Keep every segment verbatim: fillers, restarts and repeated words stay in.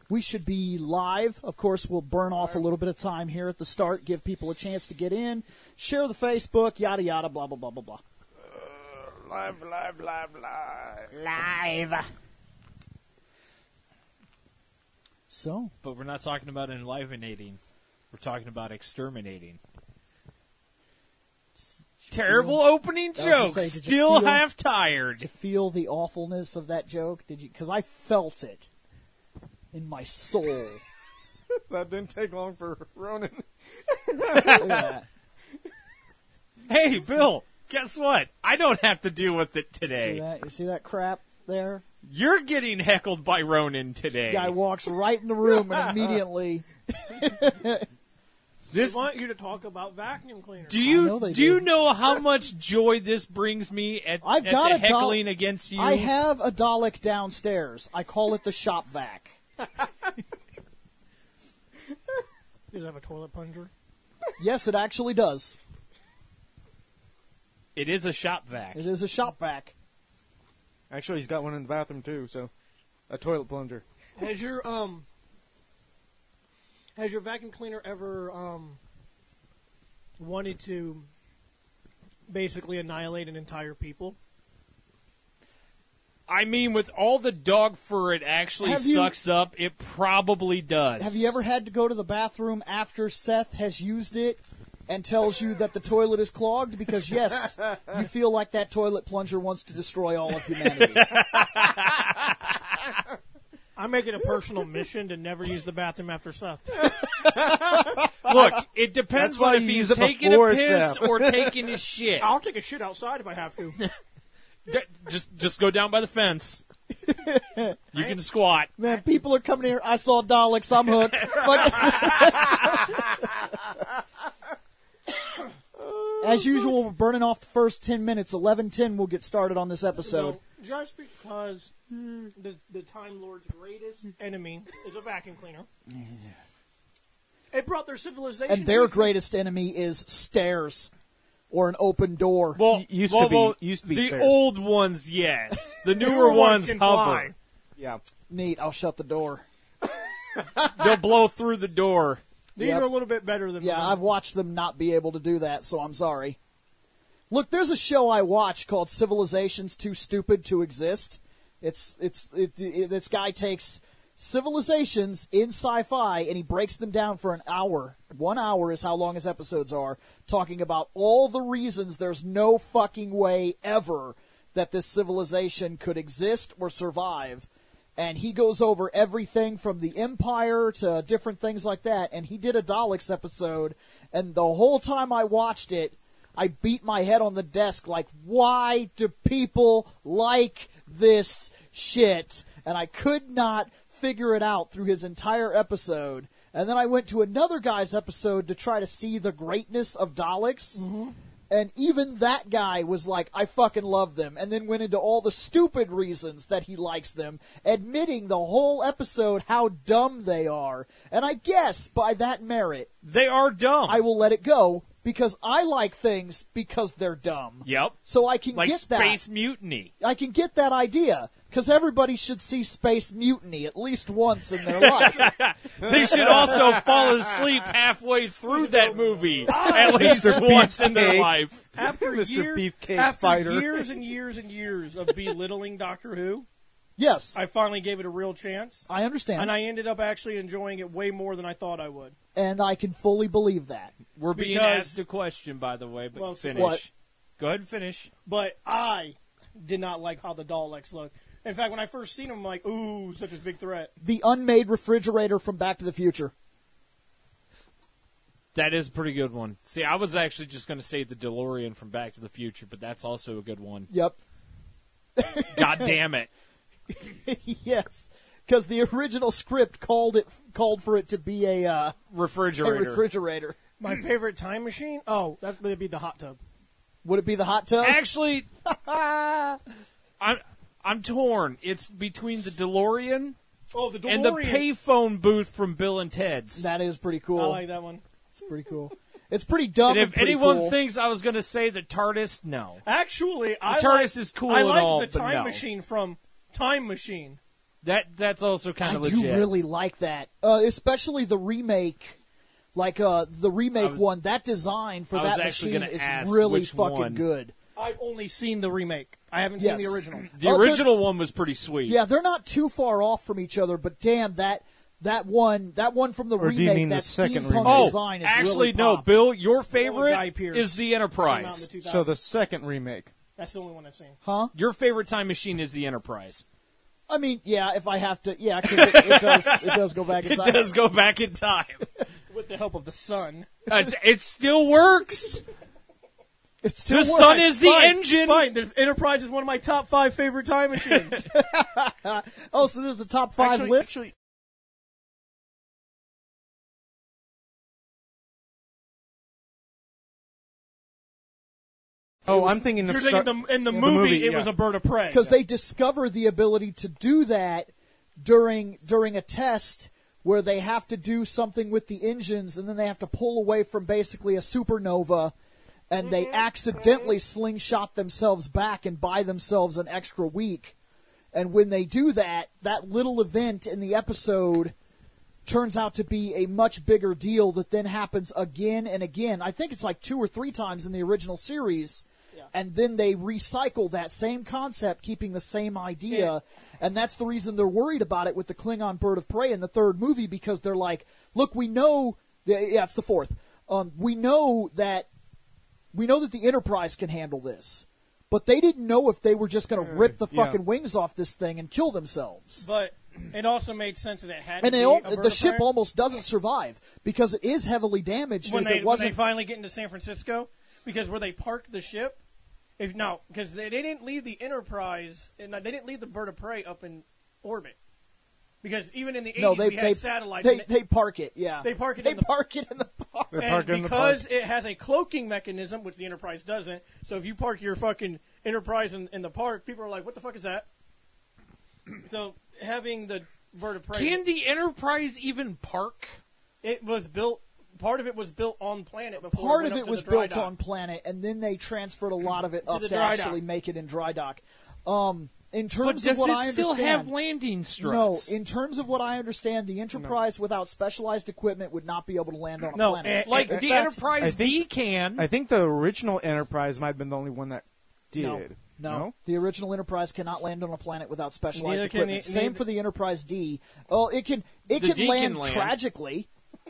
We should be live. Of course, we'll burn off a little bit of time here at the start, give people a chance to get in, share the Facebook, yada, yada, blah, blah, blah, blah, blah. Uh, live, live, live, live. Live. So. But we're not talking about enlivenating. We're talking about exterminating. Terrible feel, opening joke. Say, Still feel, half tired. Did you feel the awfulness of that joke? Did you? Because I felt it in my soul. That didn't take long for Ronan. Yeah. Hey, Bill, guess what? I don't have to deal with it today. See that? You see that crap there? You're getting heckled by Ronan today. Guy walks right in the room and immediately... This, I want you to talk about vacuum cleaners. Do you do, do you know how much joy this brings me at, I've at got the a heckling Dal- against you? I have a Dalek downstairs. I call it the shop vac. Does it have a toilet plunger? Yes, it actually does. It is a shop vac. It is a shop vac. Actually, he's got one in the bathroom, too, so a toilet plunger. Has your, um... Has your vacuum cleaner ever um, wanted to basically annihilate an entire people? I mean, with all the dog fur it actually Have you- sucks up, it probably does. Have you ever had to go to the bathroom after Seth has used it and tells you that the toilet is clogged? Because, yes, you feel like that toilet plunger wants to destroy all of humanity. I make it a personal mission to never use the bathroom after Seth. Look, it depends That's why on if you he's use it taking a before piss Seth. or taking his shit. I'll take a shit outside if I have to. D- just, just go down by the fence. You can squat. Man, people are coming here. I saw Daleks. I'm hooked. But as usual, we're burning off the first ten minutes. eleven ten we'll get started on this episode. So, just because the, the Time Lord's greatest enemy is a vacuum cleaner, it brought their civilization. And their with it. greatest enemy is stairs or an open door. Well, used well, to be- well, used to be the stairs. old ones, yes. The newer, newer ones ones can hover. fly. Yeah. Neat. I'll shut the door. They'll blow through the door. These Yep. are a little bit better than Yeah, the I've watched them not be able to do that, so I'm sorry. Look, there's a show I watch called Civilizations Too Stupid to Exist. It's it's it, it, this guy takes civilizations in sci-fi and he breaks them down for an hour. One hour is how long his episodes are, talking about all the reasons there's no fucking way ever that this civilization could exist or survive. And he goes over everything from the Empire to different things like that. And he did a Daleks episode, and the whole time I watched it, I beat my head on the desk like, why do people like this shit? And I could not figure it out through his entire episode. And then I went to another guy's episode to try to see the greatness of Daleks. Mm-hmm. And even that guy was like, I fucking love them. And then went into all the stupid reasons that he likes them, admitting the whole episode how dumb they are. And I guess by that merit, They are dumb. I will let it go because I like things because they're dumb. Yep. So I can Like get Space that. Mutiny. I can get that idea because everybody should see Space Mutiny at least once in their life. They should also fall asleep halfway through that movie at least Mister once in their Beefcake. life. After Mister years, Beefcake after Fighter. years and years and years of belittling Doctor Who, Yes, I finally gave it a real chance, I understand. and I ended up actually enjoying it way more than I thought I would. and I can fully believe that. We're being Because- asked a question, by the way, but Well, finish. what? Go ahead and finish. But I did not like how the Daleks look. In fact, when I first seen them, I'm like, ooh, such a big threat. The unmade refrigerator from Back to the Future. That is a pretty good one. See, I was actually just going to say the DeLorean from Back to the Future, but that's also a good one. Yep. God damn it. Yes, because the original script called it called for it to be a, uh, a Refrigerator. refrigerator. My favorite time machine? Oh, that would be the hot tub. Would it be the hot tub? Actually, I'm, I'm torn. It's between the DeLorean Oh, the DeLorean. and the payphone booth from Bill and Ted's. That is pretty cool. I like that one. It's pretty cool. It's pretty dumb. And and if pretty anyone cool. thinks I was going to say the TARDIS, no. Actually, I TARDIS like, is cool I and like all, the but time no. machine from Time Machine. That that's also kind I of legit. do really like that, uh, especially the remake. Like uh, the remake was- one, that design for I was that actually machine gonna is ask really which fucking one. good. I've only seen the remake. I haven't Yes. seen the original. The Oh, they're- original one was pretty sweet. Yeah, they're not too far off from each other, but damn that that one that one from the Or do you remake, mean the that second steampunk remake? Oh, design is actually, really no, popped. Bill, your Guy favorite Pearce is the Came out in Enterprise. the two thousands. So the second remake. That's the only one I've seen. Huh? Your favorite time machine is the Enterprise. I mean, yeah, if I have to, yeah, 'cause it, it does it does go back in It time. does go back in time. With the help of the sun. It's, it still works. It still The works. sun is the Fine, engine. Fine, there's Enterprise is one of my top five favorite time machines. Oh, so this is the top five Actually, list. actually, oh, I'm thinking of You're Star- thinking the, in the yeah, movie, it yeah. was a bird of prey. Because they discover the ability to do that during during a test where they have to do something with the engines, and then they have to pull away from basically a supernova, and they accidentally slingshot themselves back and buy themselves an extra week. And when they do that, that little event in the episode turns out to be a much bigger deal that then happens again and again. I think it's like two or three times in the original series. And then they recycle that same concept, keeping the same idea. Yeah. And that's the reason they're worried about it with the Klingon Bird of Prey in the third movie, because they're like, look, we know, yeah, it's the fourth. Um, we know that, we know that the Enterprise can handle this. But they didn't know if they were just going to rip the yeah. fucking wings off this thing and kill themselves. But it also made sense that it had And to they be all, a bird the of ship prey. almost doesn't survive because it is heavily damaged. when and if they it when wasn't, they finally get into San Francisco, because where they parked the ship, if no, because they, they didn't leave the Enterprise, and they didn't leave the bird of prey up in orbit, because even in the eighties no, they we had they, satellites. they and it- they park it. Yeah, They park it They in the- park it in the park. They and park it in the because park. it has a cloaking mechanism, which the Enterprise doesn't. So if you park your fucking Enterprise in, in the park, people are like, "What the fuck is that?" So having the bird of prey, Can the Enterprise even park? it was built. Part of it was built on planet before. Part it of went it up to was the dry built dock. on planet, and then they transferred a lot of it up the to dry actually dock. make it in dry dock. Um, in But terms of does what it I still understand, have landing no. struts? In terms of what I understand, the Enterprise without specialized equipment would not be able to land on a No, planet. eh, like In the fact, Enterprise I think- D can. I think the original Enterprise might have been the only one that did. No, no, the original Enterprise cannot land on a planet without specialized Neither can equipment. the- Same neither- for the Enterprise D. Oh, it can it The can, D can land, land. tragically.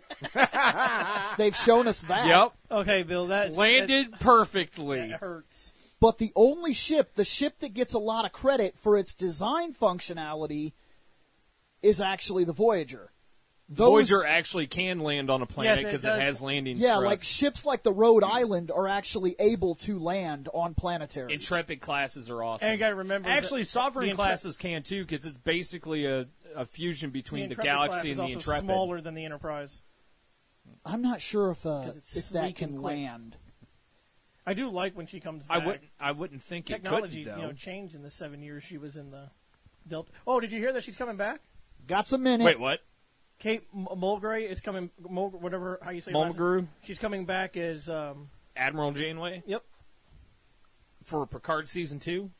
They've shown us that. Yep. Okay, Bill, that's Landed That, perfectly. that hurts. But the only ship, the ship that gets a lot of credit for its design functionality, is actually the Voyager. Those, Voyager actually can land on a planet Yes, it because it, does. has landing yeah, struts. like ships like the Rhode Island are actually able to land on planetaries. Intrepid classes are awesome. And you got to remember, Actually, that Sovereign the Intre- classes can too because it's basically a, a fusion between the, Intrepid Galaxy class and is the also Intrepid. smaller than the Enterprise. I'm not sure if uh, 'Cause it's if that sleek can and quick. land. I do like when she comes I back. wouldn't. I wouldn't think Technology, it could you though. know, changed in the seven years she was in the Delta. Oh, did you hear that she's coming back? Got some minute. Wait, what? Kate M- Mulgray is coming. Mul- whatever how you say. her last name. Mulgrew, She's coming back as. Um, Admiral Janeway yep. for Picard season two,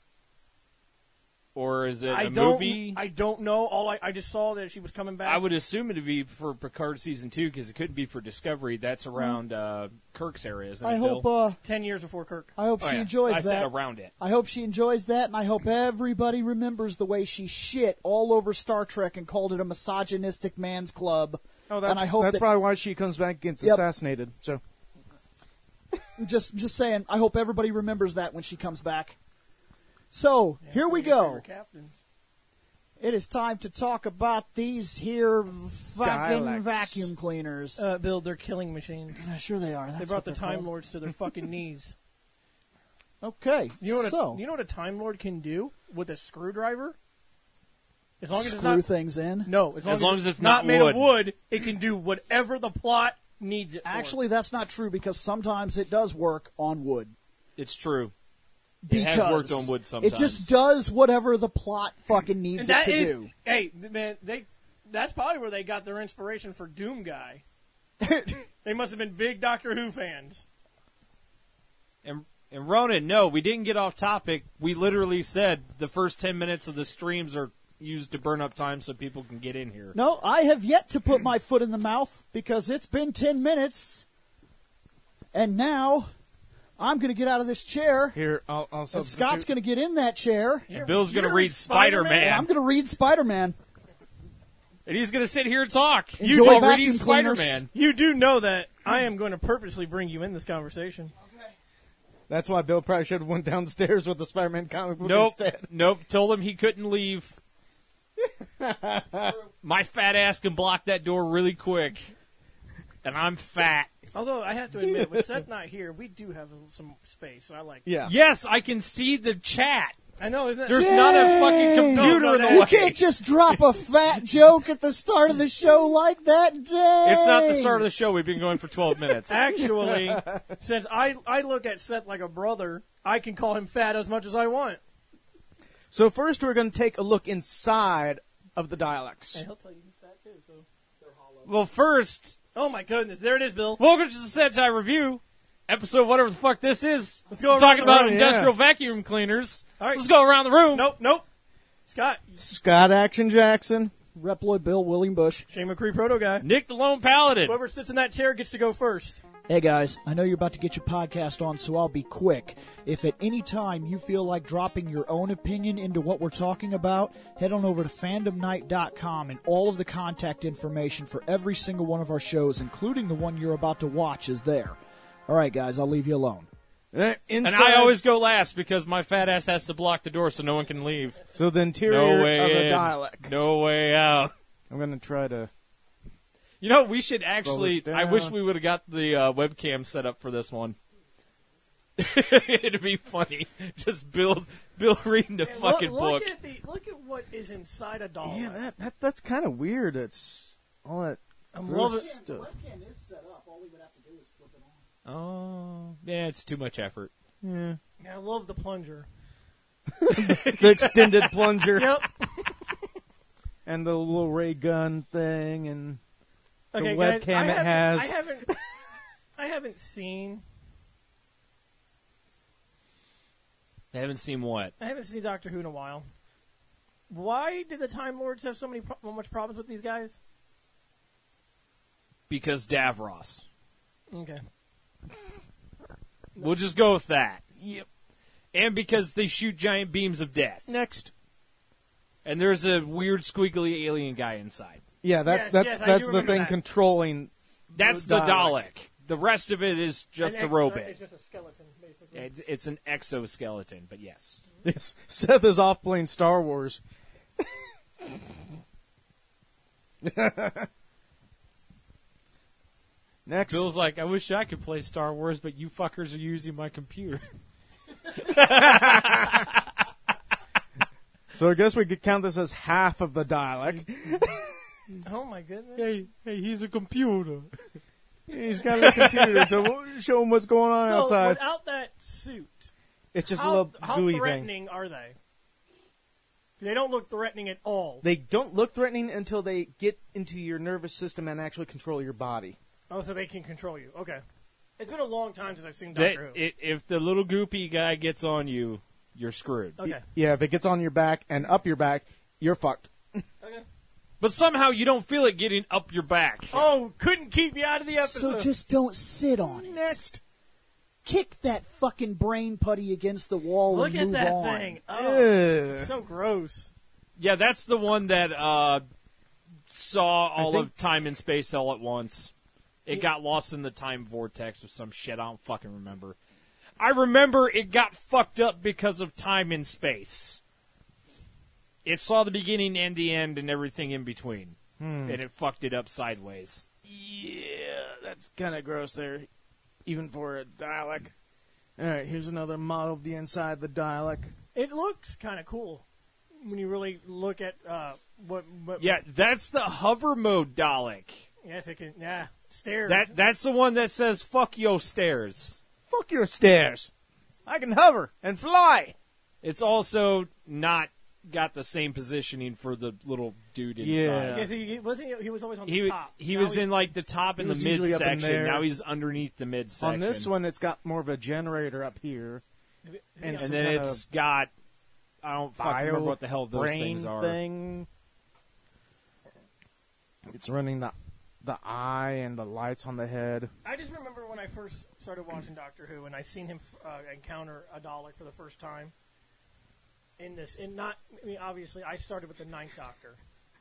or is it I a don't. movie? I don't know. All I, I just saw that she was coming back. I would assume it'd be for Picard season two because it couldn't be for Discovery. That's around uh, Kirk's area, isn't I it, hope Bill? uh, ten years before Kirk. I hope Oh, she yeah. enjoys I that. said around it. I hope she enjoys that, and I hope everybody remembers the way she shit all over Star Trek and called it a misogynistic man's club. Oh, that's, and I hope that's that, probably why she comes back and gets Yep. assassinated. So just just saying. I hope everybody remembers that when she comes back. So Yeah, here one we of your go. favorite Captains. It is time to talk about these here fucking Dialects. vacuum cleaners. Uh, Bill, they're killing machines. Uh, sure they are. That's They brought what the they're Time called. Lords to their fucking knees. Okay, You know what? so A, you know what a Time Lord can do with a screwdriver? As long as it's screw not things in. no, as long As long as it's, it's not not made wood. of wood, it can do whatever the plot needs it for. Actually, that's not true because sometimes it does work on wood. It's true. It Because has worked on wood sometimes. It just does whatever the plot fucking needs and it that to is, do. hey man, they that's probably where they got their inspiration for Doom Guy. They must have been big Doctor Who fans. And, and Ronan, no, we didn't get off topic. We literally said the first ten minutes of the streams are used to burn up time so people can get in here. No, I have yet to put my foot in the mouth because it's been ten minutes, and now I'm going to get out of this chair, Here, I'll, I'll and substitute. Scott's going to get in that chair, And Bill's going to You're read Spider-Man. Spider-Man. and I'm going to read Spider-Man. And he's going to sit here and talk. Enjoy You while vacuum reading cleaners. Spider-Man. You do know that I am going to purposely bring you in this conversation. That's why Bill probably should have went downstairs with the Spider-Man comic book Nope. instead. Nope. Told him he couldn't leave. My fat ass can block that door really quick. And I'm fat. Although I have to admit, with Seth not here, we do have some space, so I like. Yeah. Yes, I can see the chat. I know. Isn't that There's Yay! not a fucking computer No, no, in the that- You way. can't just drop a fat joke at the start of the show like that, dang. It's not the start of the show. We've been going for twelve minutes. Actually, since I I look at Seth like a brother, I can call him fat as much as I want. So first we're going to take a look inside of the dialects. And he'll tell you he's fat too. So. Well, first, Oh my goodness! There it is, Bill. welcome to the Sentai Review, episode whatever the fuck this is. Let's go We're around talking the about room. industrial Yeah. vacuum cleaners. All right. Let's go around the room. Nope, nope. Scott, Scott Action Jackson. Reploid Bill, William Bush. Shane McCree, proto guy. Nick the Lone Paladin. Whoever sits in that chair gets to go first. Hey guys, I know you're about to get your podcast on, so I'll be quick. If at any time you feel like dropping your own opinion into what we're talking about, head on over to fandom night dot com and all of the contact information for every single one of our shows, including the one you're about to watch, is there. Alright guys, I'll leave you alone. Uh, And inside, I always go last because my fat ass has to block the door so no one can leave. So the interior No way of the in. dialect. No way out. I'm going to try to... You know, we should actually. this I wish down. we would have got the uh, webcam set up for this one. It'd be funny. Just Bill, Bill reading the fucking look, look book. At the, look at what is inside a doll. Yeah, that, that that's kind of weird. It's all that I'm gross loving. stuff. webcam is set up. All we would have to do is flip it on. Oh, yeah, it's too much effort. Yeah. I love the plunger. The extended plunger Yep. and the little ray gun thing and Okay, the guys, webcam I it haven't- has. I haven't. I haven't seen. I haven't seen what. I haven't seen Doctor Who in a while. Why did the Time Lords have so many pro- so much problems with these guys? Because Davros. Okay. We'll just go with that. Yep. And because they shoot giant beams of death. Next. And there's a weird squiggly alien guy inside. Yeah, that's Yes, that's yes, I that's do the remember thing that. controlling. That's The the Dalek. Dalek. The rest of it is just An a ex- robot. It's just a skeleton, basically. It's, it's an exoskeleton, but yes. Yes, Seth is off playing Star Wars. Next. Bill's like, I wish I could play Star Wars, but you fuckers are using my computer. So I guess we could count this as half of the dialect. Oh my goodness. hey, hey, he's a computer. He's got a computer to show him what's going on So outside. without that suit, It's just a how, little how gooey thing. threatening are they? They don't look threatening at all. They don't look threatening until they get into your nervous system and actually control your body. Oh, so they can control you. Okay. It's been a long time since I've seen That, Doctor Who. it, if the little goopy guy gets on you, you're screwed. Okay. Yeah, if it gets on your back and up your back, you're fucked. Okay. But somehow you don't feel it getting up your back. Oh, couldn't keep you out of the So episode. just don't sit on it. Next. Kick that fucking brain putty against the wall Look and at move that on. thing. Oh, Ugh. so gross. Yeah, that's the one that uh, saw all think- of time and space all at once. It got lost in the time vortex or some shit. I don't fucking remember. I remember it got fucked up because of time and space. It saw the beginning and the end and everything in between. Hmm. And it fucked it up sideways. Yeah, that's kind of gross there, even for a Dalek. All right, here's another model of the inside of the Dalek. It looks kind of cool when you really look at uh, what, what. Yeah, that's the hover mode Dalek. Yes, it can. Yeah, stairs. That That's the one that says, fuck yo stairs. Fuck your stairs. I can hover and fly. It's also not got the same positioning for the little dude inside. Yeah. Yes, he, he wasn't. He, he was always on He the top. he Now was he's- in like the top and He the was mid usually up in section. there. Now he's underneath the mid section. On this one, it's got more of a generator up here. Yeah. And and some then kind it's got I don't fucking bio remember what the hell those brain things are. thing. It's running the the eye and the lights on the head. I just remember when I first started watching Doctor Who, and I seen him uh, encounter a Dalek for the first time. In this, in not, I mean, obviously, I started with the Ninth Doctor,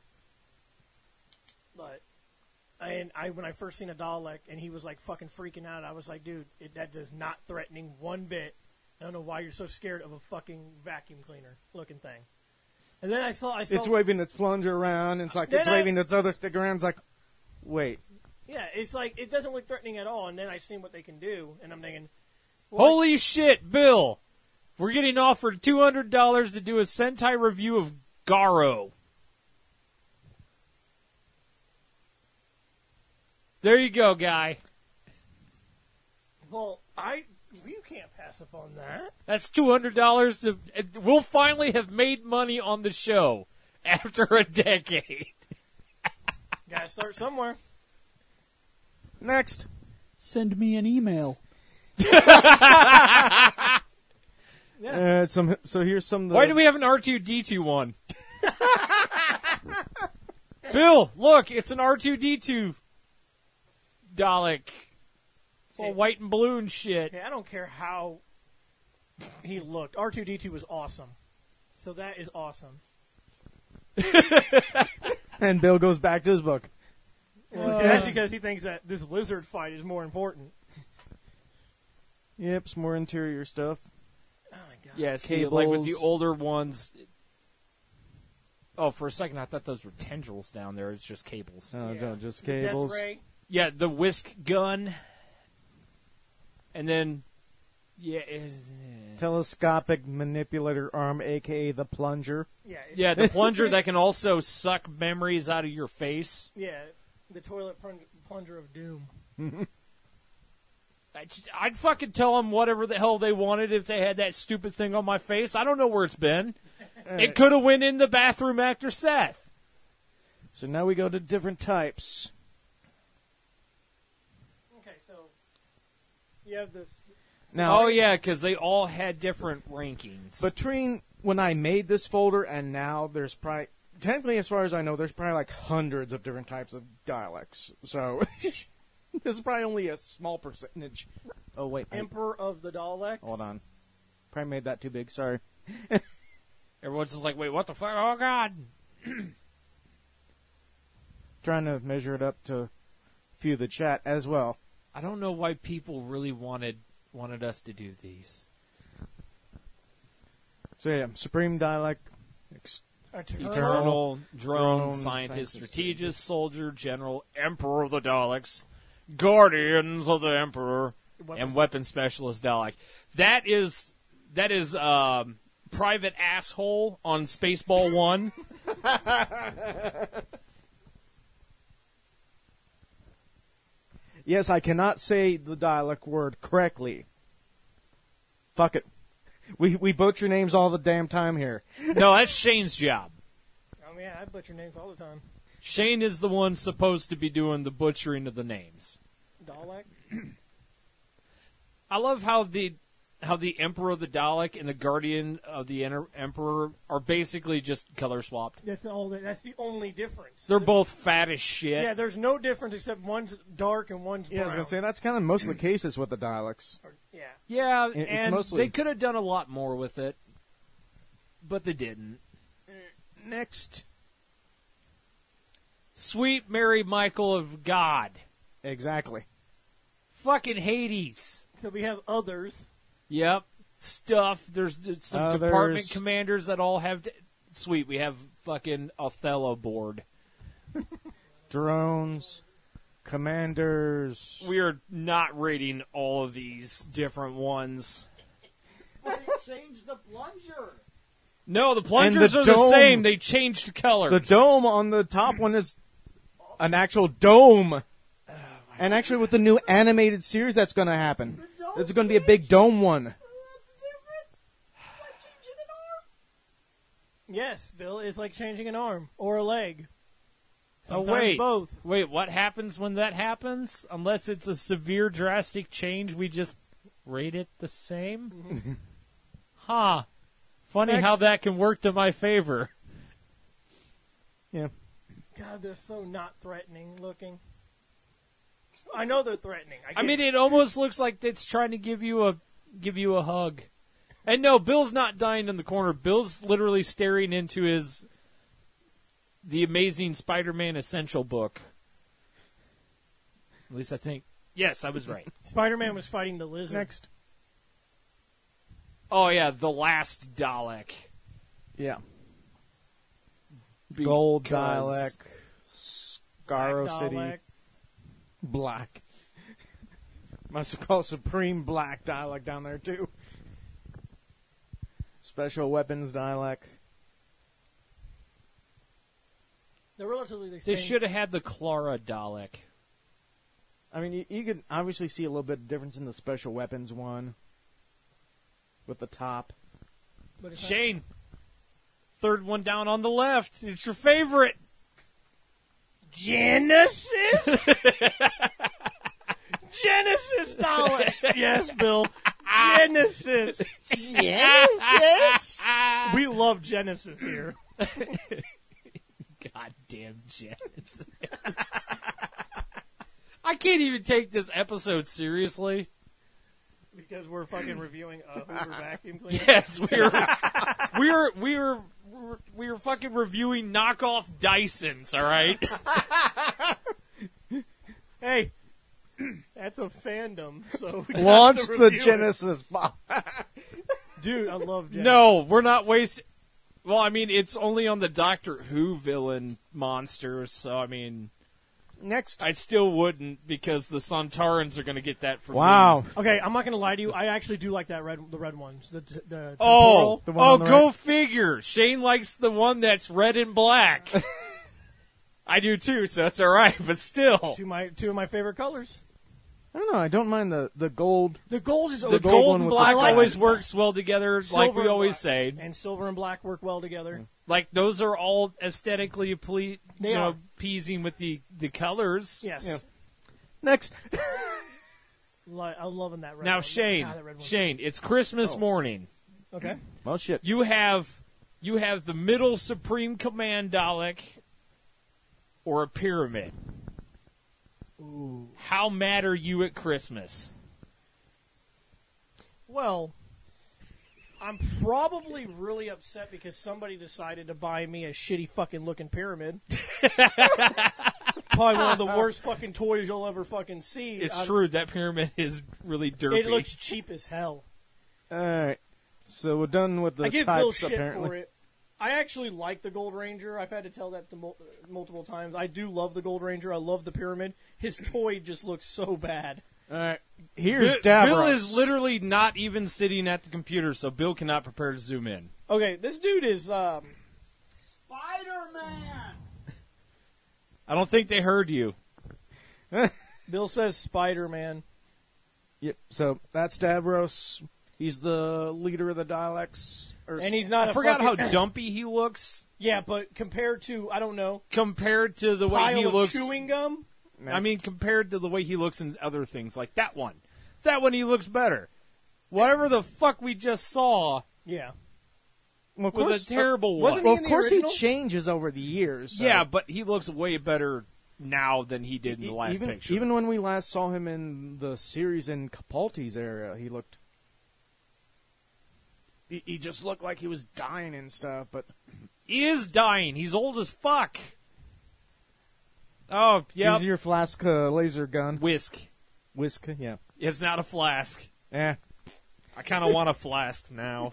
but I, and I when I first seen a Dalek and he was like fucking freaking out, I was like, dude, it, that is not threatening one bit. I don't know why you're so scared of a fucking vacuum cleaner looking thing. And then I thought I saw It's waving its plunger around. And it's like Then it's I- waving its other stick around. It's like, wait, yeah, it's like it doesn't look threatening at all. And then I seen what they can do, and I'm thinking, well, Holy shit, Bill! We're getting offered two hundred dollars to do a Sentai review of Garo. There you go, guy. well, I you can't pass up on that. That's two hundred dollars. To, we'll finally have made money on the show after a decade. Gotta start somewhere. next. Send me an email. Uh, some so here's some. Of the, Why do we have an R two D two one? Bill, look, it's an R two D two Dalek. It's all white and blue and shit. Yeah, I don't care how he looked. R two D two was awesome. So that is awesome. And Bill goes back to his book. That's because he thinks that this lizard fight is more important. Yep, some more interior stuff. Oh my god. Yeah, see, like with the Cables. older ones. Oh, for a second I thought those were tendrils down there. It's just cables. No, Yeah. no, just The Death cables. Ray. Yeah, the whisk gun. And then, yeah, is, Telescopic manipulator arm, aka the plunger. Yeah. It's, yeah, the plunger that can also suck memories out of your face. Yeah. The toilet plung- plunger of doom. I'd, I'd fucking tell them whatever the hell they wanted if they had that stupid thing on my face. I don't know where it's been. It could have went in the bathroom after Seth. So now we go to different types. Okay, so you have this. Now, Oh yeah, because they all had different rankings. between when I made this folder and now, there's probably, technically, as far as I know, there's probably like hundreds of different types of dialects. So this is probably only a small percentage. Oh wait, I- Emperor of the Daleks. hold on. Probably made that too big. Sorry. Everyone's just like, wait, what the fuck? Oh god. Trying to measure it up to few the chat as well. I don't know why people really wanted wanted us to do these. So yeah, Supreme Dialect. Ex- Eternal. Eternal, drone, Drone, scientist, scientist, strategist, soldier, general, emperor of the Daleks, guardians of the emperor, and weapon specialist Dalek. That is that is um, private asshole on Spaceball One. yes, I cannot say the dialect word correctly. Fuck it. We we butcher names all the damn time here. No, that's Shane's job. Oh yeah, I butcher names all the time. Shane is the one supposed to be doing the butchering of the names. Dalek. I love how the how the Emperor of the Dalek and the Guardian of the Enter- Emperor are basically just color swapped. That's the only. That's the only difference. They're both fat as shit. Yeah, there's no difference except one's dark and one's Yeah, I was brown. gonna say that's kind of most of the cases with the dialects. Or- yeah. Yeah, It- it's and mostly- they could have done a lot more with it, but they didn't. Next, Sweet Mary Michael of God. exactly. Fucking Hades. So we have others. Yep. Stuff. There's, there's some Others. department commanders that all have... d Sweet, we have fucking Othello board. Drones, commanders. We are not rating all of these different ones. They changed the plunger. No, the plungers the are the dome. same. They changed colors. The dome on the top one is an actual dome. And actually, with the new animated series that's going to happen, The dome it's going to be a big dome one. That's different. It's like changing an arm. Yes, Bill, it's like changing an arm or a leg. Oh, Sometimes wait. both. Wait, what happens when that happens? Unless it's a severe, drastic change, we just rate it the same? Huh. Funny Next. how that can work to my favor. Yeah. God, they're so not threatening looking. I know they're threatening. I, I get mean, it. it almost looks like it's trying to give you a give you a hug. And no, Bill's not dying in the corner. Bill's literally staring into his the Amazing Spider-Man Essential book. At least I think. Yes, I was right. Spider-Man was fighting the lizard. Next. Oh yeah, the last Dalek. Yeah. Gold Because- Dalek. Scarrow Black City. Dalek. Black. Must have called Supreme Black Dalek down there, too. Special Weapons Dalek. They're relatively the They same. should have had the Clara Dalek. I mean, you, you can obviously see a little bit of difference in the Special Weapons one. With the top. but it's not- Shane, third one down on the left. It's your favorite. Genesis? Genesis Dalek. Yes, Bill. Genesis. Genesis? We love Genesis here. Goddamn Genesis. I can't even take this episode seriously. Because we're fucking reviewing a Hoover vacuum cleaner. Yes, we're we're we're we're we're fucking reviewing knockoff Dysons, all right? Hey, that's a fandom. So we got Launch to the review it. Genesis bomb. Dude, I love Genesis. No, we're not wasting. Well, I mean, it's only on the Doctor Who villain monsters, so I mean, Next. I still wouldn't because the Sontarans are going to get that from Wow. me. Okay, I'm not gonna lie to you. I actually do like that red, the red ones. The the Oh, temporal. The one oh, on the go right. figure. Shane likes the one that's red and black. I do too, so it's all right. But still, two my two of my favorite colors. I don't know. I don't mind the, the gold. The gold is the okay. gold gold one and with the black flag. always works well together, like Silver we and always black. say. And silver and black work well together. Like those are all aesthetically ple- They you know, are. pleasing with the the colors. Yes. Yeah. Next. Li- I'm loving that red Now, one. Shane, God, that red one. Shane, it's Christmas Oh. morning. Okay. Well, shit. You have you have the middle Supreme Command Dalek or a pyramid. Ooh. How mad are you at Christmas? Well, I'm probably really upset because somebody decided to buy me a shitty fucking looking pyramid. Probably one of the worst fucking toys you'll ever fucking see. It's I'm- true that pyramid is really derpy. It looks cheap as hell. All right. So we're done with the I give types, Bill shit apparently. for it. I actually like the Gold Ranger. I've had to tell that to mul- multiple times. I do love the Gold Ranger. I love the pyramid. His toy just looks so bad. All right. Here's Bill, Davros. Bill is literally not even sitting at the computer, so Bill cannot prepare to zoom in. Okay, this dude is um, Spider-Man! I don't think they heard you. Bill says Spider-Man. Yep. So that's Davros. He's the leader of the Daleks. Or And he's not I a forgot fucking, how dumpy he looks Yeah, but compared to, I don't know, compared to the way pile he of looks. chewing gum. Next. I mean, compared to the way he looks in other things, like that one. That one, he looks better. Whatever the fuck we just saw Yeah. well, of was course, a terrible one. wasn't Well, he of in the course, he original? changes over the years. so- Yeah, but he looks way better now than he did in the E- last even, picture. Even when we last saw him in the series in Capaldi's era, he looked. He, he just looked like he was dying and stuff. But he is dying. He's old as fuck. Oh, yeah. here's your flask uh, laser gun. Whisk. Whisk, yeah, It's not a flask. yeah. I kind of want a flask now.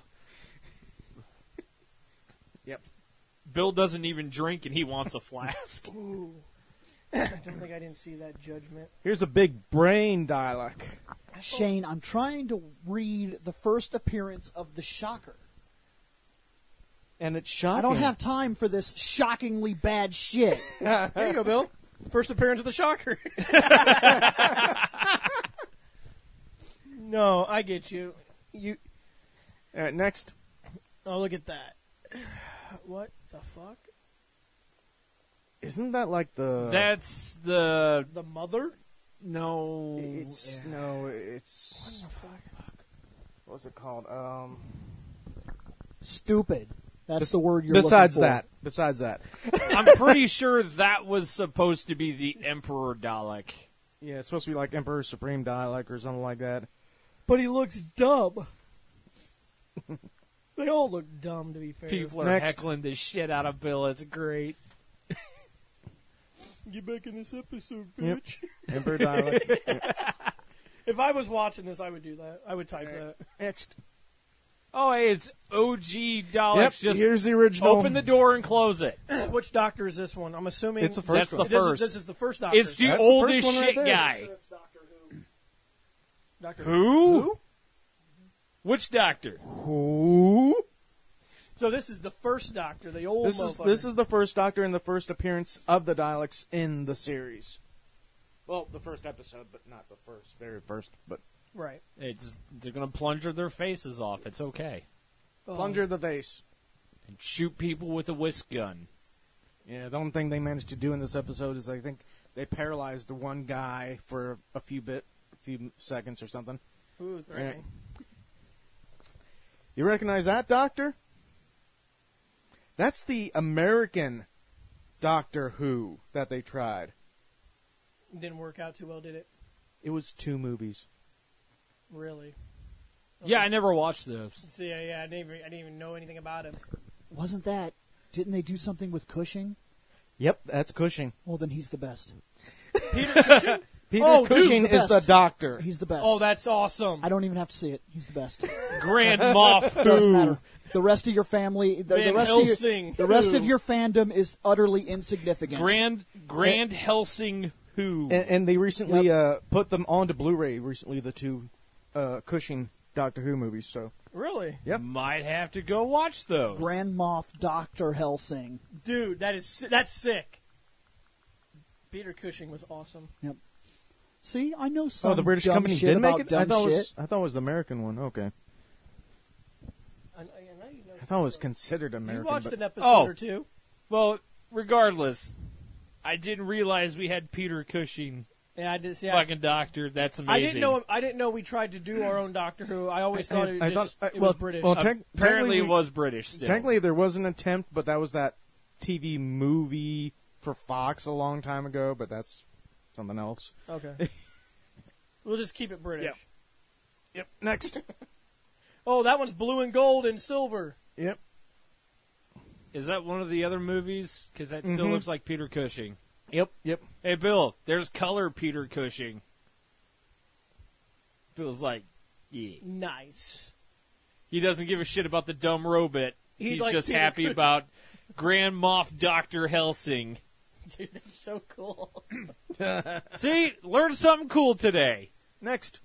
Yep. Bill doesn't even drink, and he wants a flask. Ooh. I don't think I didn't see that judgment. Here's a big brain Dalek. Shane, I'm trying to read the first appearance of the Shocker. And it's shocking. I don't have time for this shockingly bad shit. There you go, Bill. First appearance of the Shocker. No, I get you. You. All right, next. Oh, look at that. What the fuck? Isn't that like the? That's the The mother? no. It's no. It's. What was it called? Um. Stupid. That's Bes- the word you're Besides looking for. that, besides that, I'm pretty sure that was supposed to be the Emperor Dalek. yeah, it's supposed to be like Emperor Supreme Dalek or something like that. But he looks dumb. They all look dumb, to be fair. People are Next. heckling the shit out of Bill. It's great. Get back in this episode, Yep. bitch. Emperor Dalek. If I was watching this, I would do that. I would type that. Next. Oh, hey, it's O G Daleks. Yep, Just here's the original. open the door and close it. Which Doctor is this one? I'm assuming It's the first That's the one. This is- first. This is the first Doctor. It's the That's the oldest first one right shit there. guy. Doctor Who? Which doctor? Who? So this is the first Doctor, the old This is motherfucker. this is the first Doctor and the first appearance of the Daleks in the series. Well, the first episode, but not the first, very first. But right. It's they're gonna plunger their faces off. It's okay. Oh. plunger the face. And shoot people with a whisk gun. Yeah, the only thing they managed to do in this episode is I think they paralyzed the one guy for a few bit, a few seconds or something. Ooh, threatening. You recognize that, Doctor? That's the American Doctor Who that they tried. Didn't work out too well, did it? It was two movies. Really? Yeah, I never watched those. See, yeah, yeah, I didn't, even, I didn't even know anything about him. Wasn't that? Didn't they do something with Cushing? Yep, that's Cushing. Well, then he's the best. Peter Cushing? Peter Oh, dude, Cushing he's the is the best. Doctor. He's the best. Oh, that's awesome. I don't even have to see it. He's the best. Grand Moff Doesn't Who. matter. The rest of your family, the, the Van rest Helsing. of your, the rest Who? of your fandom is utterly insignificant. Grand Grand Helsing Who. And, and they recently uh, put them onto Blu-ray recently, the two uh, Cushing Doctor Who movies. So Really? Yep. Might have to go watch those. Grand Moff Doctor Helsing. Dude, that is si- that's sick. Peter Cushing was awesome. See, I know some oh, the British dumb company shit did make about it. I dumb thought it shit. was. I thought it was the American one. Okay, I, I, know you know I thought it was considered You American. watched but an episode Oh. or two. Well, regardless, I didn't realize we had Peter Cushing, Yeah, I did. See, I, fucking doctor. That's amazing. I didn't know. I didn't know we tried to do our own Doctor Who. I always thought it, I just, thought- I- it well, was British. well, Uh, tec- Apparently, technically it we- was British still. Technically, there was an attempt, but that was that T V movie for Fox a long time ago. But that's something else. okay. We'll just keep it British. Yep. Yep. Next. Oh, that one's blue and gold and silver. Yep. Is that one of the other movies? Because that still Mhm. looks like Peter Cushing. Yep. Yep. Hey, Bill, there's color Peter Cushing. Bill's like, yeah. Nice. He doesn't give a shit about the dumb robot. He He's likes just Peter happy Cushing. about Grand Moff Doctor Helsing. Dude, that's so cool. See, learned something cool today. Next.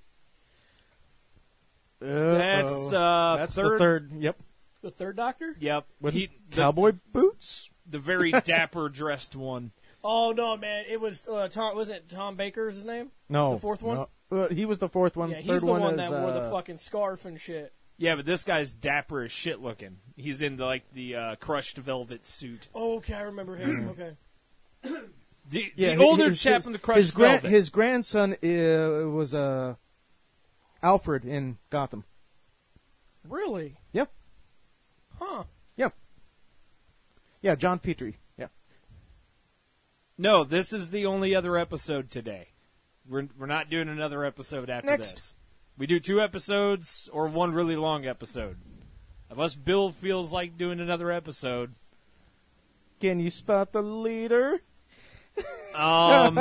That's Uh-oh. uh, that's third. the third. Yep. The third Doctor? Yep, With he, the, cowboy boots. the very dapper dressed one. Oh no, man! It was uh, Tom. Was it Tom Baker? Is his name? No. The fourth one? No. Uh, he was the fourth one. Yeah, he's Third the one, one is, that wore the uh, fucking scarf and shit. Yeah, but this guy's dapper as shit looking. He's in the, like the uh, crushed velvet suit. Oh, okay, I remember him. Okay. The, Yeah, the older his, chap his, in the crushed his, gran- velvet. his grandson uh, was uh, Alfred in Gotham. Really? Yep. Huh? Yep. Yeah, John Petrie. Yeah. No, this is the only other episode today. We're we're not doing another episode after Next. this. We do two episodes or one really long episode. Unless Bill feels like doing another episode. Can you spot the leader? Um,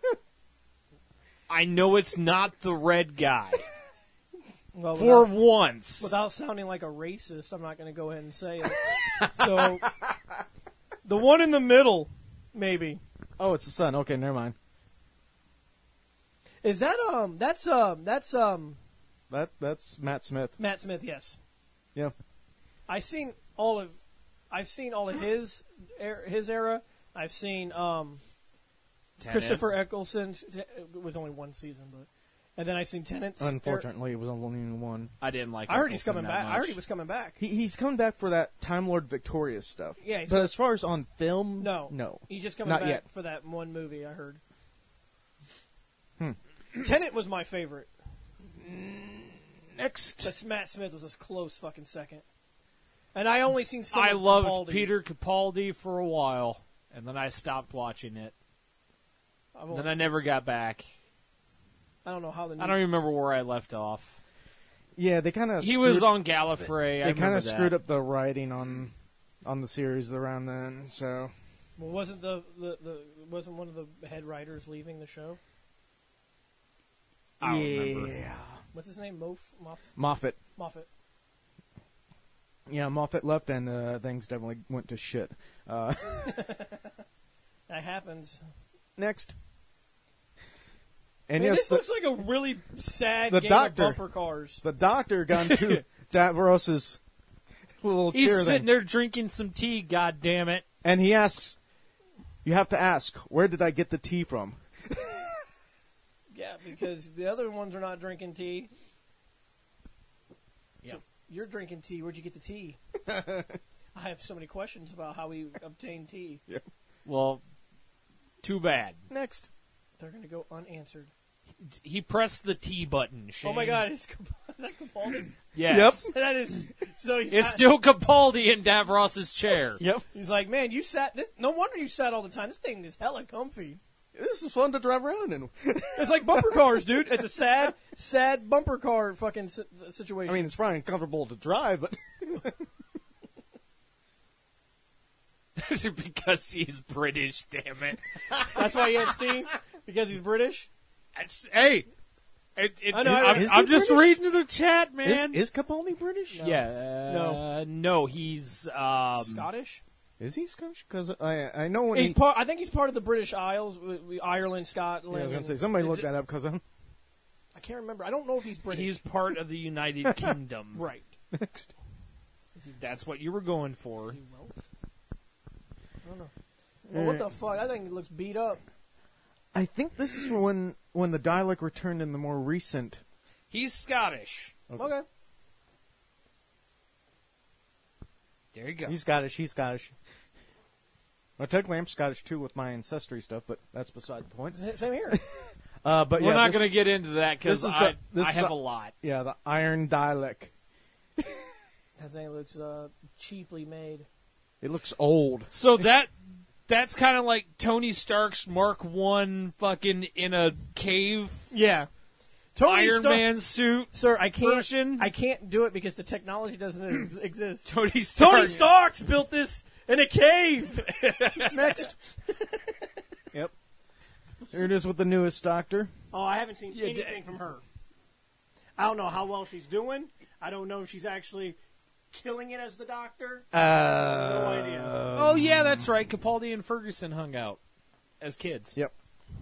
I know it's not the red guy. Well, For without, once. without sounding like a racist, I'm not going to go ahead and say it. So, the one in the middle, maybe. Oh, it's the son. Okay, never mind. Is that um? That's um. That's um. That that's Matt Smith. Matt Smith. Yes. Yeah. I've seen all of. I've seen all of his er, his era. I've seen um. Tenet. Christopher Eccleston's with only one season, but and then I seen Tenant's. Unfortunately, it was only one. I didn't like I heard he's Eccleston coming that back. I much. heard he was coming back. He he's coming back for that Time Lord Victorious stuff. Yeah, he's but gonna- as far as on film, No, no. He's just coming Not back yet. for that one movie. I heard. Hmm. Tenet was my favorite. Next. But Matt Smith was a close fucking second. And I only seen some. I of loved Capaldi. Peter Capaldi for a while, and then I stopped watching it. I've And only then I seen- never got back. I don't know how the. New, I don't even remember where I left off. Yeah, they kind of He was on Gallifrey. I They kind remember of that. screwed up the writing on on the series around then. So Well, wasn't the, the, the wasn't one of the head writers leaving the show? I don't remember. yeah, What's his name? Moff Moff Moffat. Moffat. Yeah, Moffat left, and uh, things definitely went to shit. Uh, That happens. next, and Man, yes, this the, looks like a really sad the game doctor- of bumper cars. the doctor got into Davros's little He's chair sitting thing, there drinking some tea, God damn it. and he asks, "You have to ask, where did I get the tea from?" Yeah, because the other ones are not drinking tea. Yeah. So you're drinking tea. Where'd you get the tea? I have so many questions about how we obtain tea. Well, too bad. Next, They're going to go unanswered. He pressed the T button, Shane. Oh my God, it's Cap- is that Capaldi? Yes. That is so. He's It's not- still Capaldi in Davros's chair. yep, He's like, man, you sat. This, no wonder you sat all the time. This thing is hella comfy. this is fun to drive around in. It's like bumper cars, dude. It's a sad, sad bumper car fucking si- situation. I mean, it's probably uncomfortable to drive, but Because he's British, damn it. that's why he has tea because he's British. It's, hey, it, it's, I know, I'm, is he I'm just British? reading the chat, is, man. is Capaldi British? No. Yeah, uh, No. no, he's um, Scottish. Is he Scottish? Because I I know when He's he, part. I think he's part of the British Isles, we- we- Ireland, Scotland. yeah, I was gonna and- say somebody Is look it- that up because I'm I can't remember. I don't know if he's British. he's part of the United Kingdom. right. next. That's what you were going for. I don't know. Well, what the fuck? I think it looks beat up. I think this is when when the Dalek returned in the more recent. He's Scottish. Okay. Okay. There you go. He's Scottish. He's Scottish. Well, technically, I'm Scottish too with my ancestry stuff, but that's beside the point. Same here. Uh, but We're yeah, not this- going to get into that because this is I, the- this I is have the- a lot. Yeah, the Iron Dalek. That thing looks uh, cheaply made. It looks old. So that that's kind of like Tony Stark's Mark One fucking in a cave Yeah. Tony Iron Stark- Man suit. Sir, I can't. version? I can't do it because the technology doesn't ex- exist. Tony Stark. Tony Stark's built this in a cave. Next. Yep. Here it is with the newest Doctor. Oh, I haven't seen Yeah, d- anything from her. I don't know how well she's doing. I don't know if she's actually killing it as the Doctor. Uh, No idea. Oh yeah, that's right. Capaldi and Ferguson hung out as kids. Yep.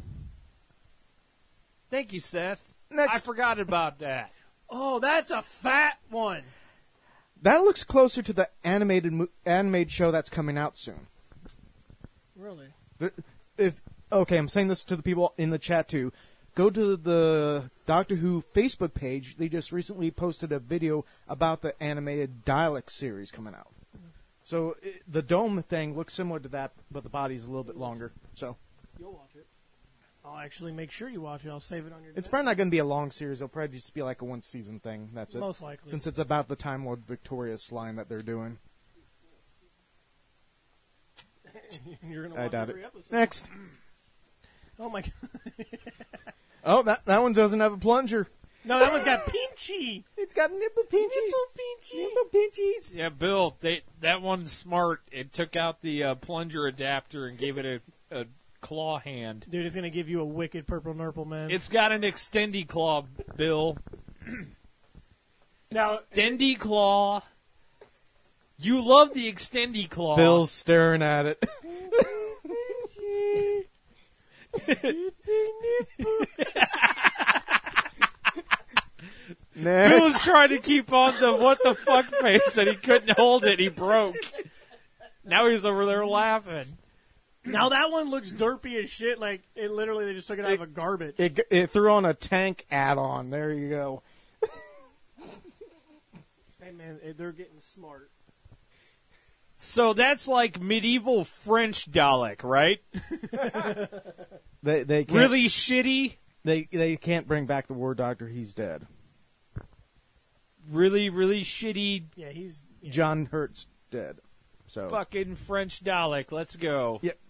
Thank you, Seth. Next. I forgot about that. Oh, that's a fat one. That looks closer to the animated mo- animated show that's coming out soon. Really? The- If okay, I'm saying this to the people in the chat too. Go to the Doctor Who Facebook page. They just recently posted a video about the animated Dalek series coming out. So i the dome thing looks similar to that, but the body's a little bit longer. So You'll watch it. I'll actually make sure you watch it. I'll save it on your. it's desk. probably not going to be a long series. It'll probably just be like a one season thing. That's it. Most likely. Since it's about the Time Lord Victorious line that they're doing. You're gonna I watch doubt every it. episode. Next. Oh my god. Oh, that that one doesn't have a plunger. No, that one's got Pinchy. It's got nipple pinchies. Nipple Pinchy. Nipple pinchies. Yeah, Bill, they, that one's smart. It took out the uh, plunger adapter and gave it a, a claw hand. Dude, it's gonna give you a wicked purple nurple, man. It's got an extendy claw, Bill. now Extendy claw. You love the extendy claw. Bill's staring at it. Next. Bill was trying to keep on the what the fuck face and he couldn't hold it. He broke. Now he's over there laughing. now that one looks derpy as shit. Like it literally they just took it out of a garbage. It, it threw on a tank add-on. There you go. Hey man, eh, they're getting smart. So that's like medieval French Dalek, right? They they can't, Really shitty, they they can't bring back the War Doctor. He's dead. really, really shitty Yeah, he's John Hurt's dead. So Fucking French Dalek. Let's go. yeah,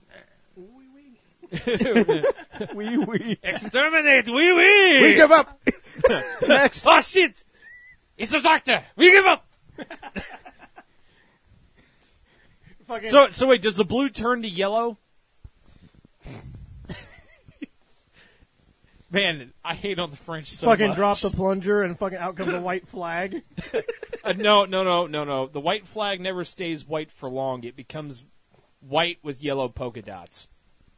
Wee wee. Exterminate. Wee wee. we give up. Next, Oh shit! It's the doctor. We give up. Fucking, So so wait, does the blue turn to yellow? Man, I hate on the French so fucking much. drop the plunger and fucking out comes a white flag. Uh, no, no, no, no, no. The white flag never stays white for long. It becomes white with yellow polka dots.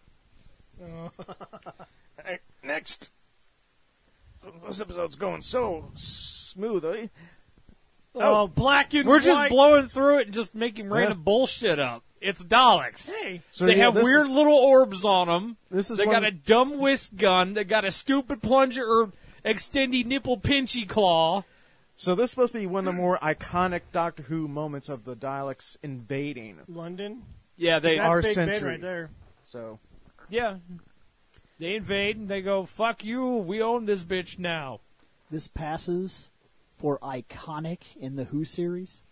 next. This episode's going so smoothly. Oh, black and We're just white. blowing through it and just making random bullshit up. It's Daleks. Hey, So they yeah, have this- weird little orbs on them. This is They one got a dumb whisk gun. They got a stupid plunger or extendy nipple pinchy claw. So this is supposed to be one of the more iconic Doctor Who moments of the Daleks invading. London. Yeah, they That's Our Big Ben century. right there. So yeah. They invade and they go, fuck you, we own this bitch now. This passes for iconic in the Who series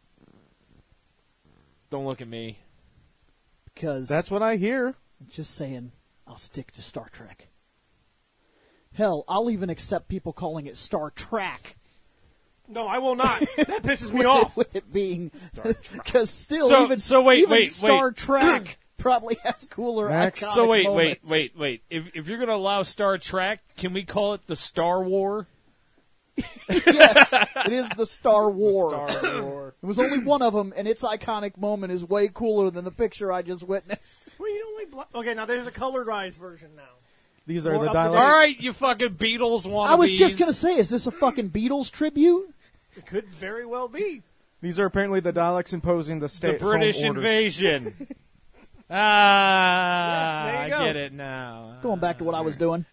Don't look at me. because that's what I hear. just saying, I'll stick to Star Trek. Hell, I'll even accept people calling it Star Trek. No, I will not. That pisses me with off. It, with it being because still So- even so wait, even wait, Star wait. Trek probably has cooler Next. iconic So wait, moments. wait, wait, wait. If if you're gonna allow Star Trek, can we call it the Star War? Yes, it is the Star War. Star Wars. There was only one of them, and its iconic moment is way cooler than the picture I just witnessed. Well, you don't like black. Okay, now there's a colorized version now. These are More the up to Daleks. date. All right, you fucking Beatles wannabes. I was just gonna say, is this a fucking Beatles tribute? It could very well be. These are apparently the Daleks imposing the the state British home order. invasion. Ah, Yeah, there you I go. get it now. Going back to what I was doing.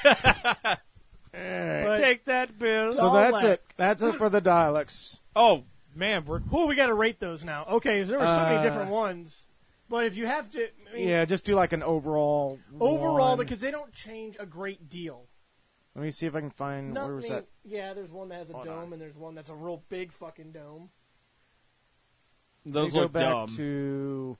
But- Take that, Bill. So that's Dalek. it. That's it for the Daleks. Oh man, we're Who we got to rate those now? Okay, there were so Uh, many different ones, but if you have to, I mean, Yeah, just do like an overall. overall, one. because they don't change a great deal. Let me see if I can find Not, where was I mean, that. Yeah, there's one that has a Hold dome, on. and there's one that's a real big fucking dome. those we look go back dumb. to.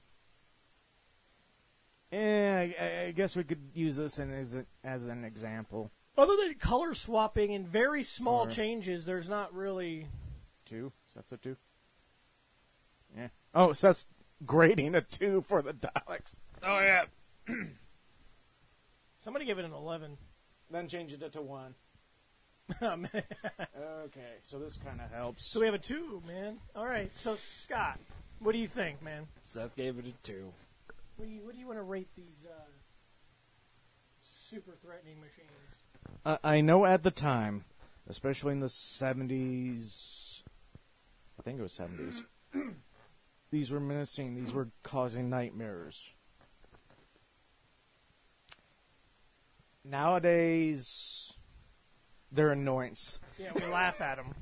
Yeah, I, I- I guess we could use this in, as, a, as an example. Other than color swapping and very small Or- changes, there's not really. Two? So that's a two? Yeah. Oh, so that's grading a two for the Daleks. Oh yeah. Somebody give it an eleven. Then change it to one. Oh, man. Okay, so this kind of helps. So we have a two, man. All right, so Scott, what do you think, man? Seth gave it a two. What do you, what do you want to rate these uh, super threatening machines? Uh, I know at the time, especially in the seventies, I think it was seventies, these were menacing, these were causing nightmares. Nowadays, they're annoyance. Yeah, we laugh at them.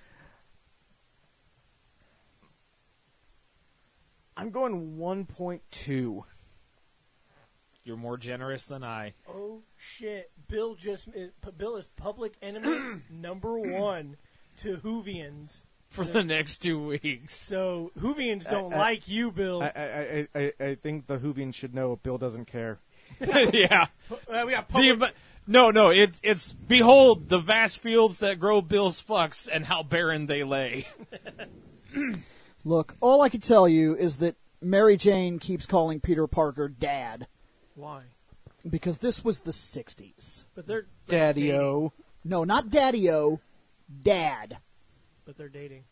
I'm going one point two. You're more generous than I. Oh shit! Bill just Bill is public enemy number one to Whovians. For the next two weeks. So Whovians don't I- I- like you, Bill. I, I, I, I, I think the Whovians should know Bill doesn't care. yeah. Uh, we got The, public. ama- no, no, it's it's behold the vast fields that grow Bill's fucks and how barren they lay. Look, all I can tell you is that Mary Jane keeps calling Peter Parker Dad Why? because this was the sixties. But they're Daddy-o. No, not Daddy-O, Dad. But they're dating.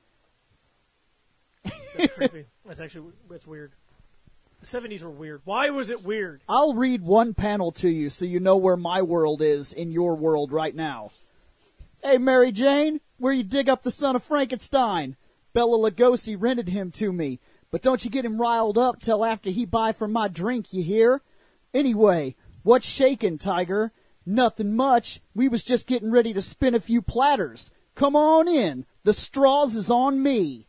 That's creepy. That's actually that's weird. The seventies were weird. Why was it weird? I'll read one panel to you so you know where my world is in your world right now. Hey, Mary Jane, where you dig up the son of Frankenstein? Bella Lugosi rented him to me, but don't you get him riled up till after he buy for my drink, you hear? Anyway, what's shakin', Tiger? Nothing much. We was just getting ready to spin a few platters. Come on in. The straws is on me.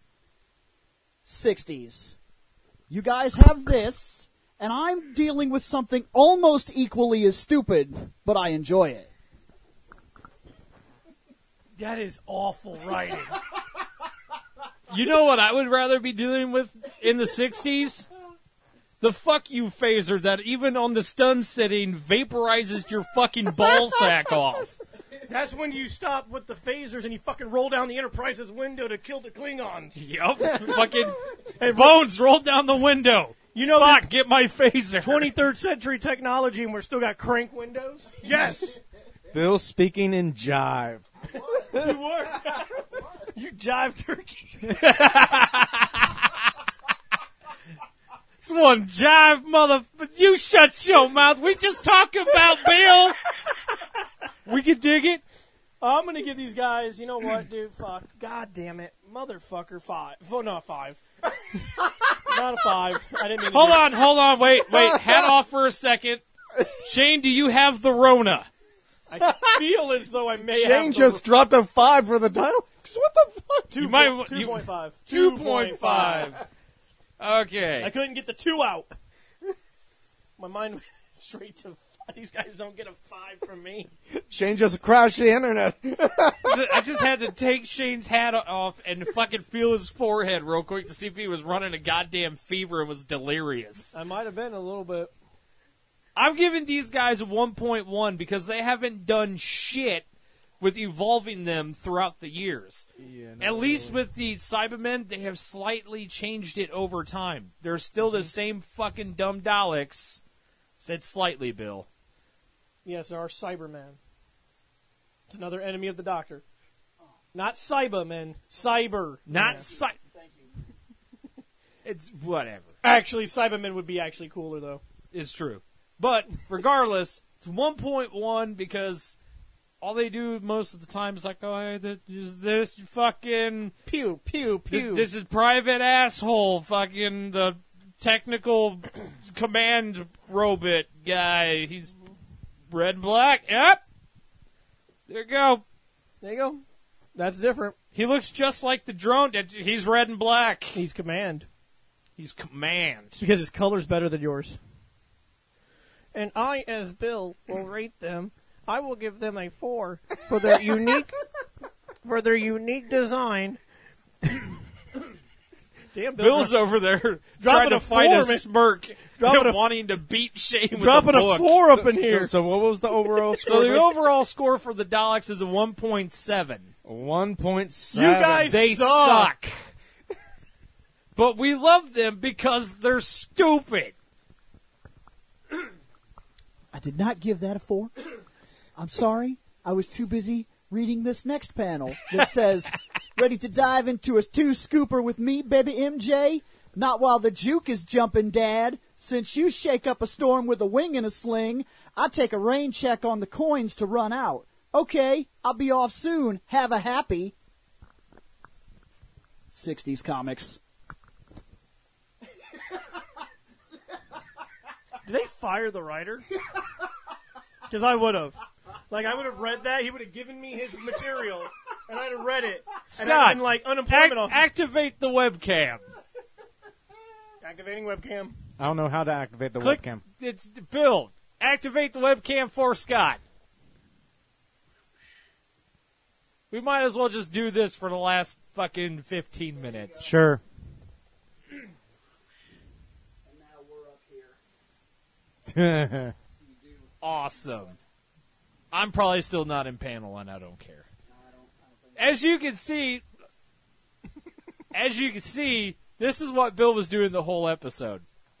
sixties. You guys have this, and I'm dealing with something almost equally as stupid, but I enjoy it. That is awful writing. You know what I would rather be dealing with in the sixties? The fuck you phaser that even on the stun setting vaporizes your fucking ball sack off. That's when you stop with the phasers and you fucking roll down the Enterprise's window to kill the Klingons. Yup. Fucking Bones, roll down the window. You know Spock, that get my phaser. twenty-third century technology and we're still got crank windows? Yes. Bill speaking in jive. You were. You jive turkey. It's one jive, mother. You shut your mouth. We just talking about Bill. We can dig it. I'm going to give these guys, you know what, dude? Fuck. God damn it. Motherfucker, five. Oh, no, five. Not a five. I didn't mean to Hold do on, hold on. Wait, wait. Hat off for a second. Shane, do you have the Rona? it. I feel as though I may have. Shane just dropped a five for the dialects. What the fuck? two, you might- po- two you- point five. two point five. Okay. I couldn't get the two out. My mind went straight to these guys don't get a five from me. Shane just crashed the internet. I just had to take Shane's hat off and fucking feel his forehead real quick to see if he was running a goddamn fever and was delirious. I might have been a little bit. I'm giving these guys a one point one because they haven't done shit with evolving them throughout the years. Yeah, At least with the Cybermen, they have slightly changed it over time. They're still the same fucking dumb Daleks. Said slightly, Bill. Yes, there are Cybermen. It's another enemy of the Doctor. Not Cybermen, Cyber. Not Yeah. Cy... Thank you. It's whatever. Actually, Cybermen would be actually cooler, though. It's true. But regardless, it's one point one because all they do most of the time is like, oh, hey, this is this fucking... Pew, pew, This, pew. this is private asshole, fucking the technical command robot guy. He's red and black. Yep. There you go. There you go. That's different. He looks just like the drone. He's red and black. He's command. He's command. Because his color's better than yours. And I, as Bill, will rate them. I will give them a four for their unique, for their unique design. Damn, Bill, Bill's over there trying Dropping to a fight four, a man. smirk, Dropping a- wanting to beat Shane with dropping a a book. four up in here. So, so what was the overall So score? the overall score for the Daleks is a one point seven. one point seven. You guys They suck. suck. But we love them because they're stupid. I did not give that a four. I'm sorry. I was too busy reading this next panel that says, ready to dive into a two-scooper with me, baby M J? Not while the juke is jumping, Dad. Since you shake up a storm with a wing and a sling, I take a rain check on the coins to run out. Okay, I'll be off soon. Have a happy. sixties comics. Did they fire the writer? Because I would have. Like, I would have read that. He would have given me his material, and I'd have read it. And I'd Scott, been like, unemployment Ac- off- activate the webcam. Activating webcam. I don't know how to activate the Click. webcam. It's Bill. Activate the webcam for Scott. We might as well just do this for the last fucking fifteen minutes. Sure. And now we're up here. Awesome. I'm probably still not in panel, and I don't care. As you can see, as you can see, this is what Bill was doing the whole episode.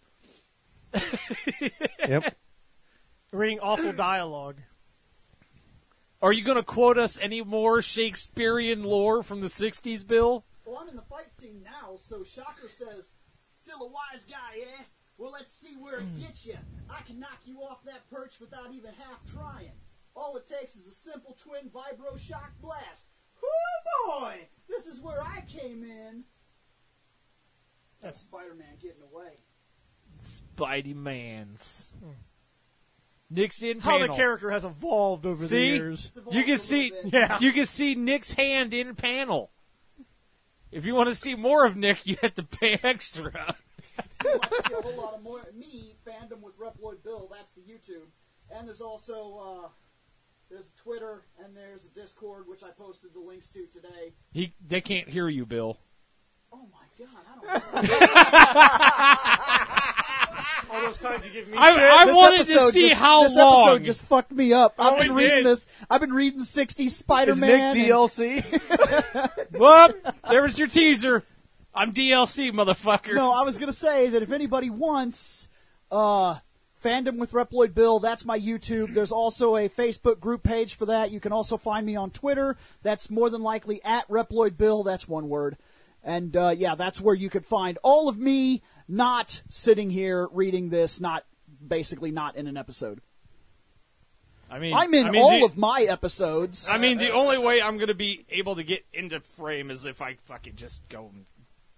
Yep. Reading awful dialogue. Are you going to quote us any more Shakespearean lore from the sixties, Bill? Well, I'm in the fight scene now, so Shocker says, still a wise guy, eh? Well, let's see where it gets you. I can knock you off that perch without even half trying. All it takes is a simple twin vibro shock blast. Whoo boy! This is where I came in. That's Spider-Man getting away. Spidey Mans. Nick's in How panel. the character has evolved over the See? years. It's evolved You a can little see, bit. Yeah. you can see Nick's hand in panel. If you want to see more of Nick, you have to pay extra. You might see a whole lot of more me fandom with Reploid Bill. That's the YouTube. And there's also uh, there's Twitter and there's a Discord, which I posted the links to today. He, they can't hear you, Bill. Oh my god, I don't know. All those times you give me I, shit. I This wanted to episode see just- how this long. episode just fucked me up. I've Oh, been it reading did. this. I've been reading sixties Is Spider-Man. Nick D L C? Whoop! There was your teaser. I'm D L C, motherfucker. No, I was going to say that if anybody wants uh, Fandom with Reploid Bill, that's my YouTube. There's also a Facebook group page for that. You can also find me on Twitter. That's more than likely at Reploid Bill. That's one word. And, uh, yeah, that's where you could find all of me not sitting here reading this, not basically not in an episode. I mean, I'm in I mean, all the, of my episodes. I mean, the only way I'm going to be able to get into frame is if I fucking just go. And...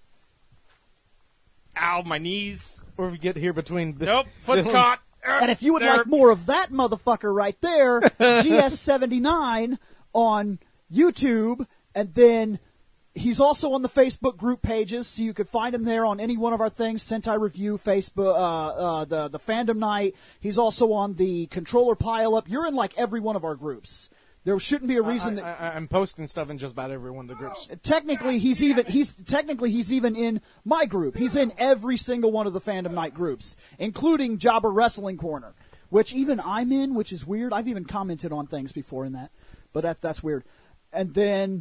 Ow, my knees. Or if you get here between... The, Nope, foot's the- caught. And if you would There. like more of that motherfucker right there, G S seventy-nine on YouTube, and then he's also on the Facebook group pages, so you could find him there on any one of our things, Sentai Review, Facebook, uh, uh, the, the Fandom Night. He's also on the Controller Pile-Up. You're in, like, every one of our groups. There shouldn't be a reason I, that... I, I'm posting stuff in just about every one of the groups. Technically, he's even he's technically he's even in my group. He's in every single one of the Fandom Night groups, including Jobber Wrestling Corner, which even I'm in, which is weird. I've even commented on things before in that, but that that's weird. And then,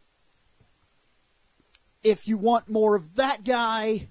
if you want more of that guy,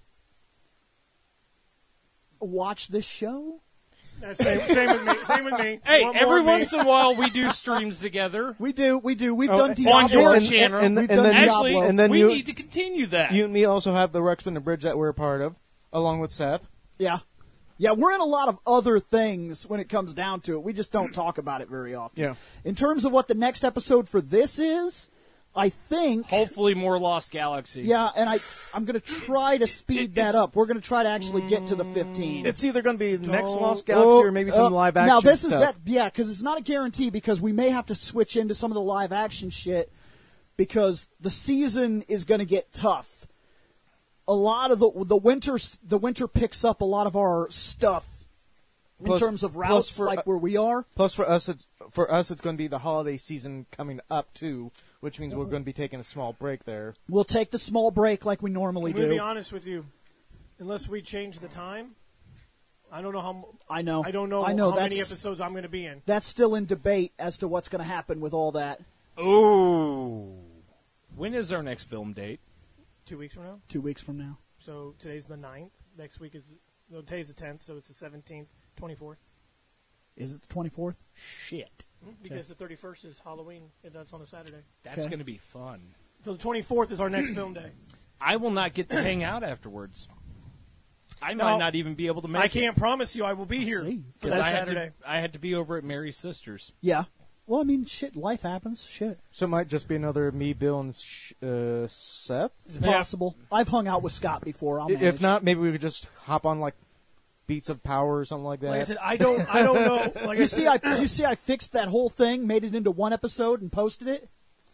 watch this show. That's same, same with me. Same with me. Hey, Want more every of me? once in a while we do streams together. We do, we do. We've Oh, done and- Diablo. on your and- channel. and- We've and done then- Actually, Diablo. and then we you- need to continue that. You and me also have the Rexman and Bridge that we're a part of, along with Seth. Yeah. Yeah, we're in a lot of other things when it comes down to it. We just don't talk about it very often. Yeah. In terms of what the next episode for this is, I think... Hopefully more Lost Galaxy. Yeah, and I, I'm going to try to speed It- that it's- up. We're going to try to actually get to the fifteen. It's either going to be the next Don't- Lost Galaxy Oh, or maybe some uh, live action Now, this stuff. is that, yeah, because it's not a guarantee because we may have to switch into some of the live action shit because the season is going to get tough. A lot of the the winter the winter picks up a lot of our stuff in Plus- terms of plus routes, for- like where we are. Plus, for us, it's for us, it's going to be the holiday season coming up too, which means we're going to be taking a small break there. We'll take the small break like we normally I'm going to do. be honest with you. Unless we change the time, I don't know how. m- I know. I don't know, I know how many that's episodes I'm going to be in. that's still in debate as to what's going to happen with all that. Ooh. When is our next film date? Two weeks from now. Two weeks from now. So today's the ninth. Next week is no, today's the tenth. So it's the seventeenth, twenty-fourth. Is it the twenty-fourth? Shit. Because the thirty-first is Halloween. And that's on a Saturday. That's Okay. going to be fun. So the twenty-fourth is our next film day. I will not get to hang out afterwards. I No, might not even be able to make I it. can't promise you I will be here see. for 'Cause that I had, Saturday. to, I had to be over at Mary's sister's. Yeah. Well, I mean, shit, life happens. Shit. So it might just be another me, Bill, and sh- uh, Seth. It's possible. I've hung out with Scott before. I'll I- manage. If not, maybe we could just hop on like Beats of Power or something like that. Like I said, I don't, I don't know. Like you I see, said, I did you see I fixed that whole thing, made it into one episode, and posted it.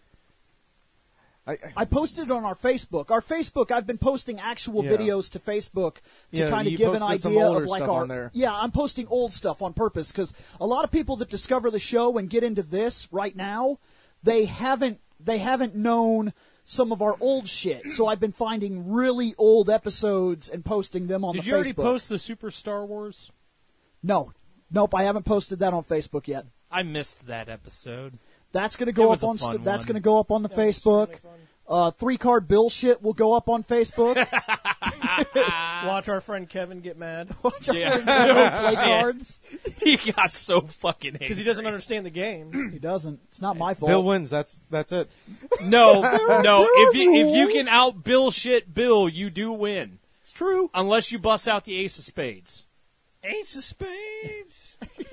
I, I, I posted it on our Facebook. Our Facebook, I've been posting actual Yeah. videos to Facebook to Yeah, kind of you give an posted some idea older of like stuff our. on there. Yeah, I'm posting old stuff on purpose because a lot of people that discover the show and get into this right now, they haven't they haven't known some of our old shit. So I've been finding really old episodes and posting them on Did the you already Facebook. post the Super Star Wars? No, nope, I haven't posted that on Facebook yet. I missed that episode. That's going to It go was up a on. fun st- that's one. going to go up on the that was Facebook. really fun. Uh, three card bill shit will go up on Facebook. Watch our friend Kevin get mad Yeah. Play Shit. cards. He got so fucking because angry. he doesn't understand the game. He doesn't. It's not my fault. Bill wins. That's that's it. No, no. there If you if you rules. can out Bill shit Bill, you do win. It's true. Unless you bust out the Ace of Spades. Ace of Spades.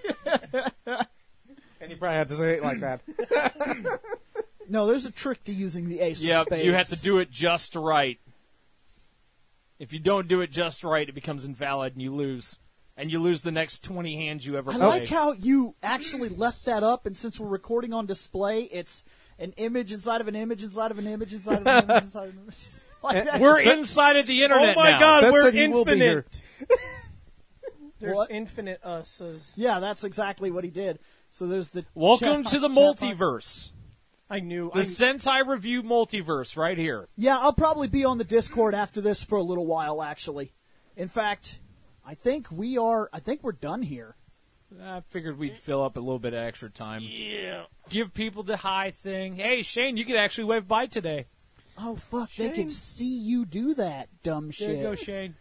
And you probably had to say it like that. No, there's a trick to using the ace Yeah, of spades. you have to do it just right. If you don't do it just right, it becomes invalid and you lose. And you lose the next twenty hands you ever I play. like how you actually left that up, and since we're recording on display, it's an image inside of an image inside of an image inside of an image inside of an image. Like that. We're inside of the internet Oh my now. God, Seth we're said he will be here. infinite. There's What? infinite us's. Yeah, that's exactly what he did. So there's the Welcome chat- to the chat box. multiverse. I knew. The I, Sentai Review Multiverse right here. Yeah, I'll probably be on the Discord after this for a little while, actually. In fact, I think we are, I think we're done here. I figured we'd fill up a little bit of extra time. yeah. Give people the hi thing. Hey, Shane, you could actually wave bye today. Oh, fuck, they Shane. can see you do that, dumb There shit. you go, Shane.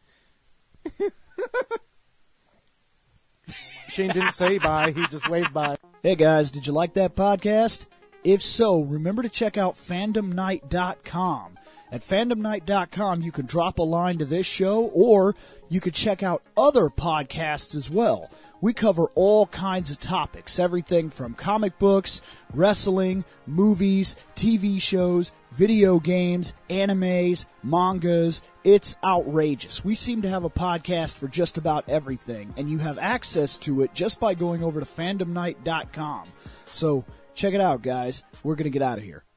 Shane didn't say bye. He just waved bye. Hey guys, did you like that podcast? If so, remember to check out fandom night dot com. At fandom night dot com, you can drop a line to this show, or you could check out other podcasts as well. We cover all kinds of topics, everything from comic books, wrestling, movies, T V shows, video games, animes, mangas. It's outrageous. We seem to have a podcast for just about everything, and you have access to it just by going over to fandom night dot com. So check it out, guys. We're going to get out of here.